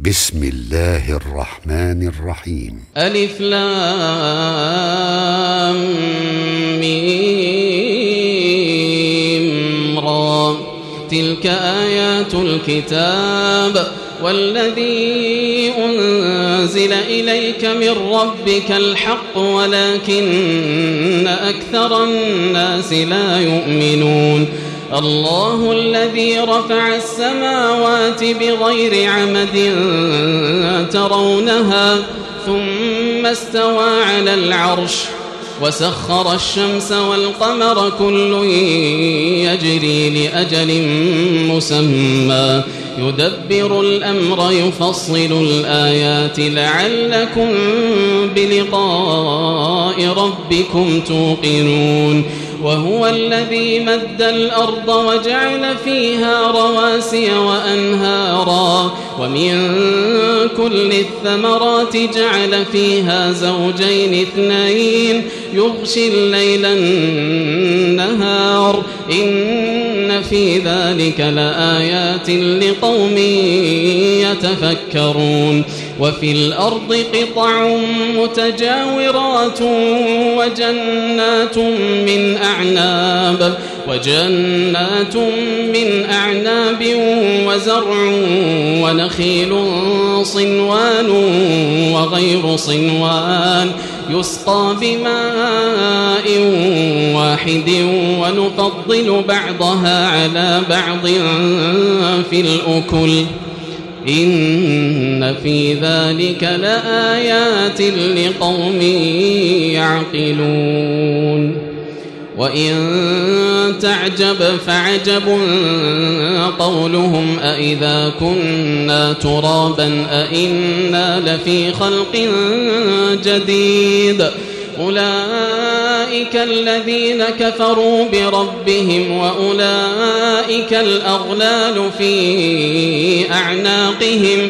بسم الله الرحمن الرحيم. ألف لام ميم را، تلك آيات الكتاب والذي أنزل إليك من ربك الحق ولكن أكثر الناس لا يؤمنون. الله الذي رفع السماوات بغير عمد ترونها ثم استوى على العرش وسخر الشمس والقمر كل يجري لأجل مسمى يدبر الأمر يفصل الآيات لعلكم بلقاء ربكم توقنون. وهو الذي مد الأرض وجعل فيها رواسي وأنهارا ومن كل الثمرات جعل فيها زوجين اثنين يغشي الليل النهار إن في ذلك لآيات لقوم يتفكرون. وفي الأرض قطع متجاورات وجنات من أعناب وزرع ونخيل صنوان وغير صنوان يسقى بماء واحد ونفضل بعضها على بعض في الأكل إن في ذلك لآيات لقوم يعقلون. وإن تعجب فعجب قولهم أإذا كنا ترابا أإنا لفي خلق جديد أولئك الذين كفروا بربهم وأولئك الأغلال في أعناقهم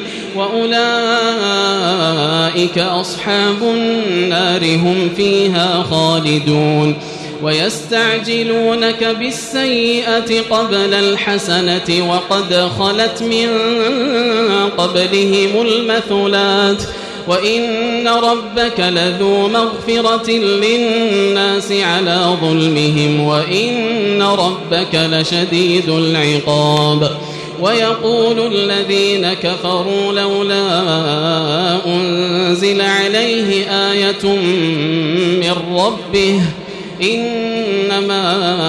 وأولئك أصحاب النار هم فيها خالدون. ويستعجلونك بالسيئة قبل الحسنة وقد خلت من قبلهم المثلات وإن ربك لذو مغفرة للناس على ظلمهم وإن ربك لشديد العقاب. ويقول الذين كفروا لولا أنزل عليه آية من ربه إنما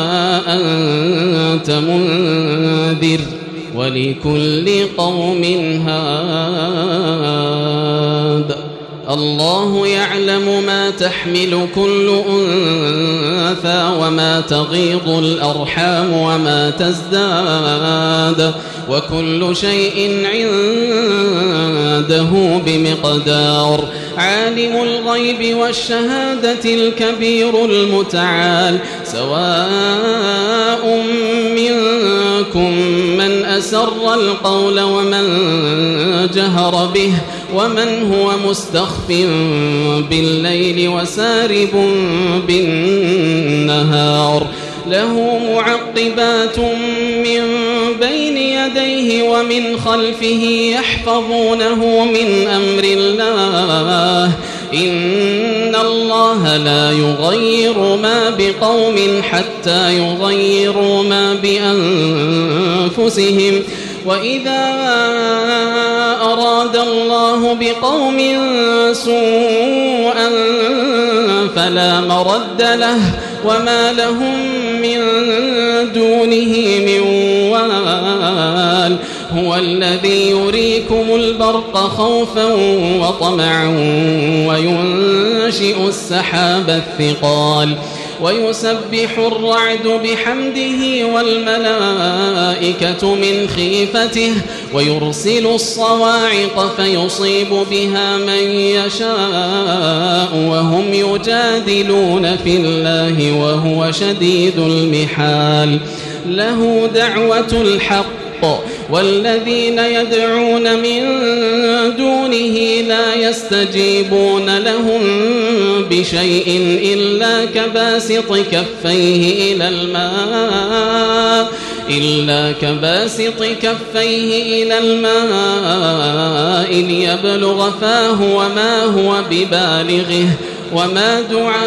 أنت منذر ولكل قوم هاد. الله يعلم ما تحمل كل أنثى وما تغيض الأرحام وما تزداد وكل شيء عنده بمقدار. عالم الغيب والشهادة الكبير المتعال سواء منكم من أسر القول ومن جهر به ومن هو مستخف بالليل وسارب بالنهار. له معقبات من بين يديه ومن خلفه يحفظونه من أمر الله إن الله لا يغير ما بقوم حتى يغيروا ما بأنفسهم وإذا أراد الله بقوم سوءا فلا مرد له وما لهم من دونه من وال. هو الذي يريكم البرق خوفا وطمعا وينشئ السحاب الثقال ويسبح الرعد بحمده والملائكة من خيفته ويرسل الصواعق فيصيب بها من يشاء وهم يجادلون في الله وهو شديد المحال. له دعوة الحق والذين يدعون من دونه لا يستجيبون لهم بشيء إلا كباسط كفيه إلى الماء إلا كباسط كفيه إلى الماء ليبلغ فاه وما هو ببالغه وما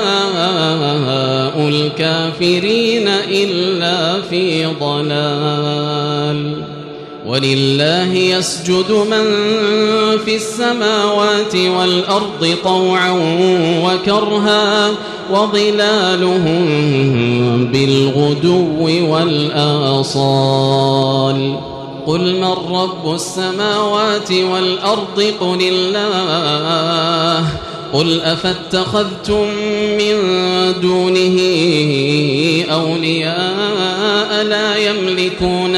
دعاء الكافرين إلا في ضلال ولله يسجد من في السماوات والأرض طوعا وكرها وظلالهم بالغدو والآصال قل من رب السماوات والأرض قل الله قل أفاتخذتم من دونه أولياء لا يملكون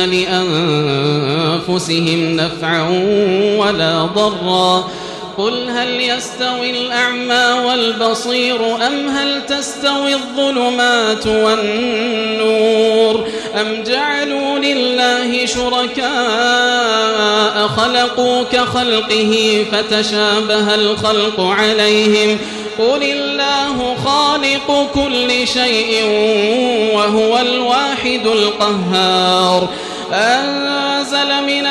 لأنفسهم نفعا ولا ضرا قل هل يستوي الأعمى والبصير أم هل تستوي الظلمات والنور أم جعلوا لله شركاء خلقوا كخلقه فتشابه الخلق عليهم قل الله خالق كل شيء وهو الواحد القهار أنزل من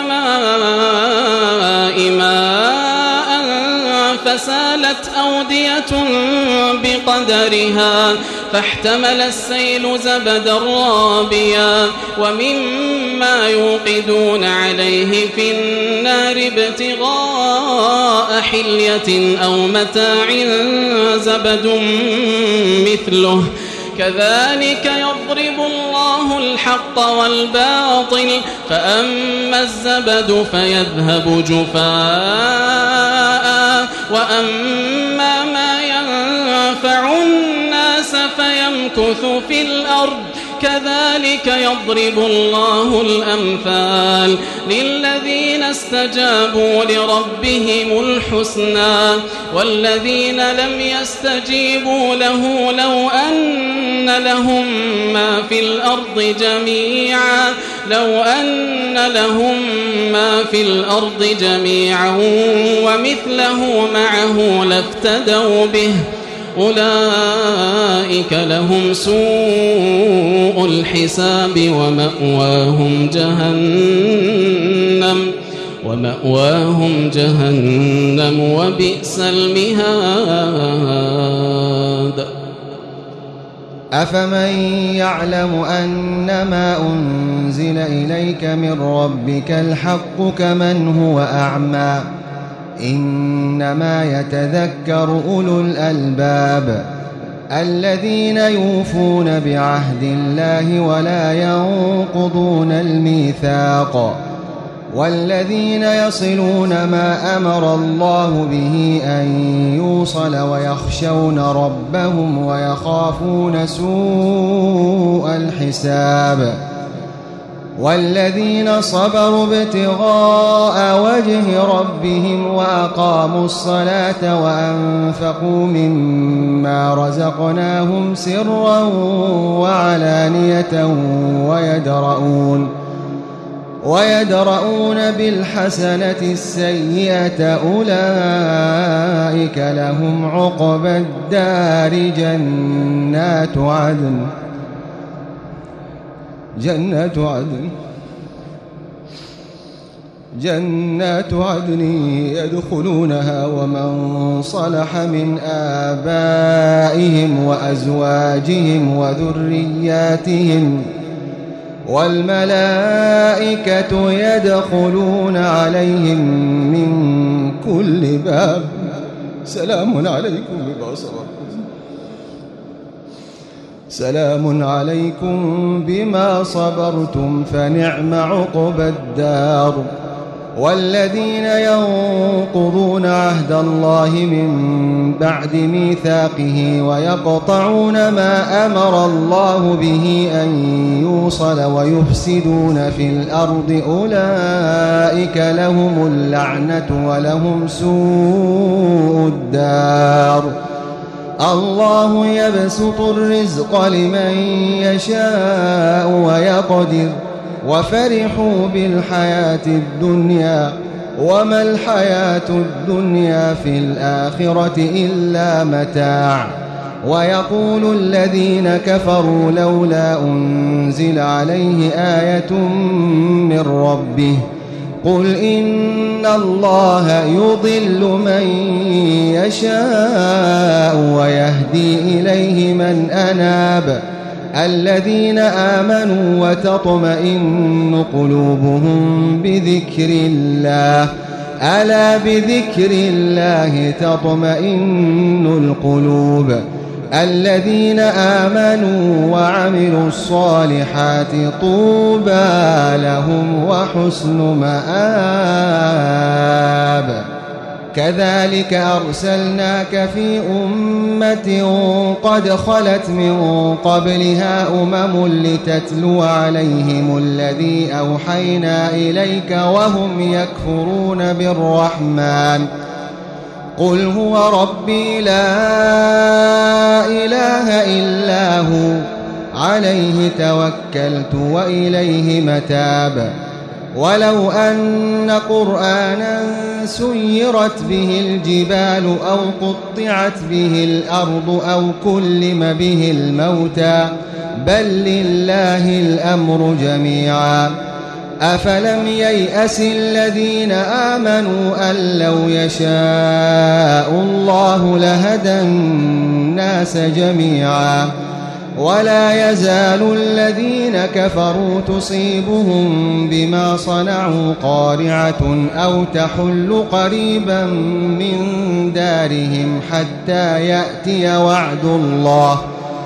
السماء ماء فسالت أودية بقدرها فاحتمل السيل زبدا رابيا ومما يوقدون عليه في النار ابتغاء حلية أو متاع زبد مثله كذلك يضرب الله الحق والباطل فأما الزبد فيذهب جفاء وأما ما ينفع الناس فيمكث في الأرض كذلك يضرب الله الأمثال للذين استجابوا لربهم الحسنى والذين لم يستجيبوا له لو أن لهم ما في الأرض جميعا ومثله معه لافتدوا به أولئك لهم سوء الحساب ومأواهم جهنم وبئس المهاد أفمن يعلم أنما أنزل إليك من ربك الحق كمن هو أعمى إنما يتذكر أولو الألباب الذين يوفون بعهد الله ولا ينقضون الميثاق والذين يصلون ما أمر الله به أن يوصل ويخشون ربهم ويخافون سوء الحساب والذين صبروا ابتغاء وجه ربهم وأقاموا الصلاة وأنفقوا مما رزقناهم سرا وعلانية ويدرؤون بالحسنة السيئة أولئك لهم عقبى الدار جنات عدن يدخلونها ومن صلح من آبائهم وأزواجهم وذرياتهم والملائكة يدخلون عليهم من كل باب سلام عليكم بما صبرتم فنعم عقبى الدار والذين ينقضون عهد الله من بعد ميثاقه ويقطعون ما أمر الله به أن يوصل ويفسدون في الأرض أولئك لهم اللعنة ولهم سوء الدار الله يبسط الرزق لمن يشاء ويقدر وفرحوا بالحياة الدنيا وما الحياة الدنيا في الآخرة إلا متاع ويقول الذين كفروا لولا أنزل عليه آية من ربه قل إن الله يضل من يشاء ويهدي إليه من أناب الذين آمنوا وتطمئن قلوبهم بذكر الله ألا بذكر الله تطمئن القلوب الذين آمنوا وعملوا الصالحات طوبى لهم وحسن مآب كذلك أرسلناك في أمة قد خلت من قبلها لتتلو عليهم الذي أوحينا إليك وهم يكفرون بالرحمن قل هو ربي لا إله إلا هو عليه توكلت وإليه متاب ولو أن قرآنا سيرت به الجبال أو قطعت به الأرض أو كلم به الموتى بل لله الأمر جميعا أفلم ييأس الذين آمنوا أن لو يشاء الله لهدى الناس جميعا ولا يزال الذين كفروا تصيبهم بما صنعوا قارعة أو تحل قريبا من دارهم حتى يأتي وعد الله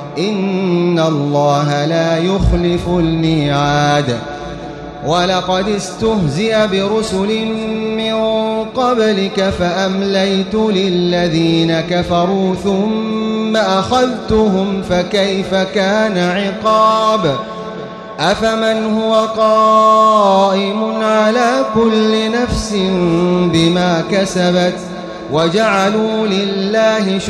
إن الله لا يخلف الميعاد ولقد استهزئ برسل من قبلك فأمليت للذين كفروا ثم أخذتهم فكيف كان عقاب أفمن هو قائم على كل نفس بما كسبت وجعلوا لله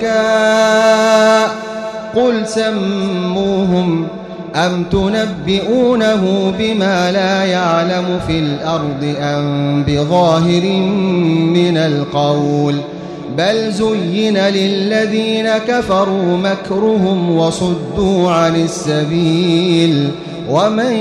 شركاء قل سموهم أم تنبئونه بما لا يعلم في الأرض أم بظاهر من القول بل زين للذين كفروا مكرهم وصدوا عن السبيل ومن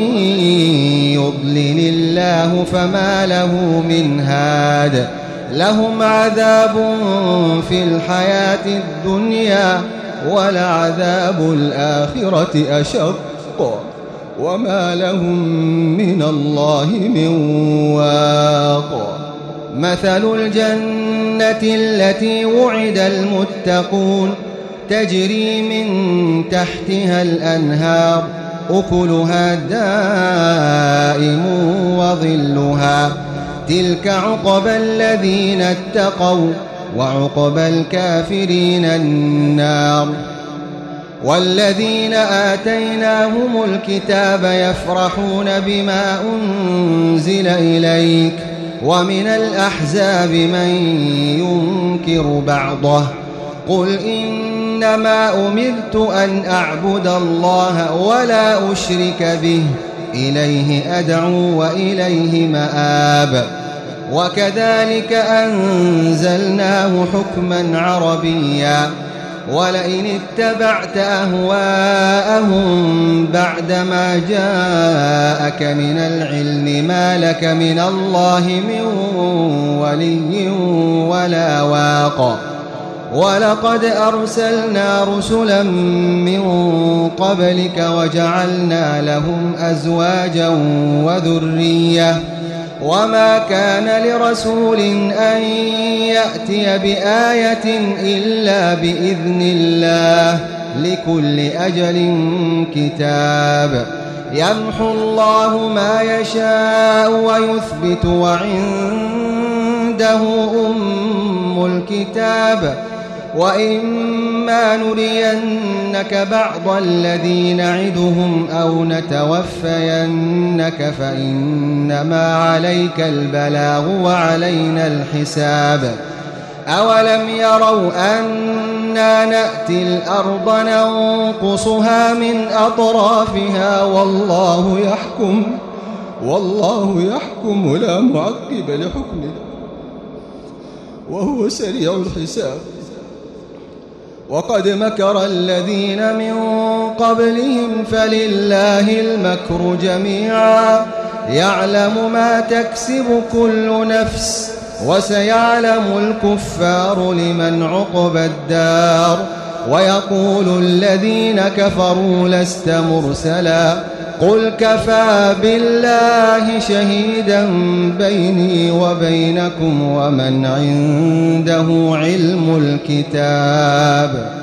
يضلل الله فما له من هاد لهم عذاب في الحياة الدنيا ولعذاب الآخرة أشق وما لهم من الله من واق مثل الجنة التي وعد المتقون تجري من تحتها الأنهار أكلها دائم وظلها تلك عقبى الذين اتقوا وعقبى الكافرين النار والذين آتيناهم الكتاب يفرحون بما أنزل إليك ومن الأحزاب من ينكر بعضه قل إنما أمرت أن أعبد الله ولا أشرك به إليه أدعو وإليه مآب وكذلك أنزلناه حكما عربيا ولئن اتبعت أهواءهم بعدما جاءك من العلم ما لك من الله من ولي ولا واق ولقد أرسلنا رسلا من قبلك وجعلنا لهم أزواجا وذرية وما كان لرسول أن يأتي بآية إلا بإذن الله لكل أجل كتاب يمحو الله ما يشاء ويثبت وعنده أم الكتاب وإما نرينك بعض الذي نعدهم أو نتوفينك فإنما عليك البلاغ وعلينا الحساب أولم يروا أنا نأتي الأرض ننقصها من أطرافها والله يحكم لا معقب لحكمه وهو سريع الحساب وقد مكر الذين من قبلهم فلله المكر جميعا يعلم ما تكسب كل نفس وسيعلم الكفار لمن عقبى الدار ويقول الذين كفروا لست مرسلا قل كفى بالله شهيدا بيني وبينكم ومن عنده علم الكتاب